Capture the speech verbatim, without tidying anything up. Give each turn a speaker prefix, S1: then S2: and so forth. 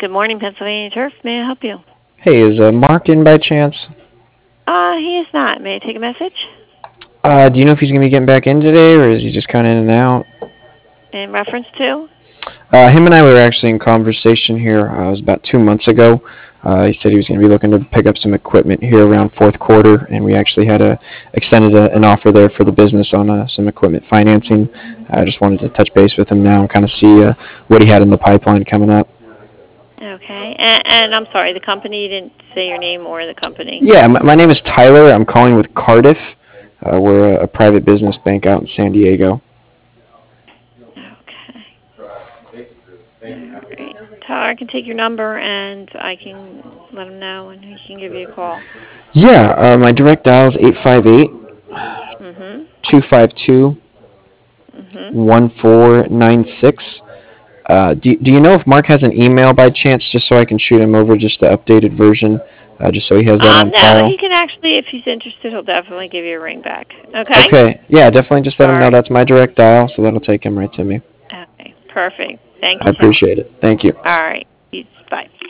S1: Good morning, Pennsylvania Turf. May I help you?
S2: Hey, is uh, Mark in by chance?
S1: Uh, he is not. May I take a message?
S2: Uh, do you know if he's gonna be getting back in today, or is he just kind of in and out?
S1: In reference to?
S2: Uh, him and I were actually in conversation here. Uh, it was about two months ago. Uh, he said he was going to be looking to pick up some equipment here around fourth quarter, and we actually had a extended a, an offer there for the business on uh, some equipment financing. I just wanted to touch base with him now and kind of see uh, what he had in the pipeline coming up.
S1: Okay. And, and I'm sorry, the company, you didn't say your name or the company.
S2: Yeah, my, my name is Tyler. I'm calling with Cardiff. Uh, we're a, a private business bank out in San Diego.
S1: Okay. All right. Tyler, I can take your number and I can let him know and he can give you a call.
S2: Yeah, uh, my direct dial is eight five eight,
S1: Mm-hmm.
S2: two five two,
S1: Mm-hmm.
S2: one four nine six. Uh, do, do you know if Mark has an email by chance, just so I can shoot him over just the updated version, uh, just so he has that
S1: Um,
S2: on
S1: no,
S2: file?
S1: he can actually, if he's interested, he'll definitely give you a ring back. Okay?
S2: Okay, yeah, definitely just let
S1: All
S2: him know
S1: right.
S2: that's my direct dial, so that'll take him right to me.
S1: Okay. Perfect. Thank
S2: I
S1: you, Tyler.
S2: appreciate it. Thank you.
S1: All right. Bye.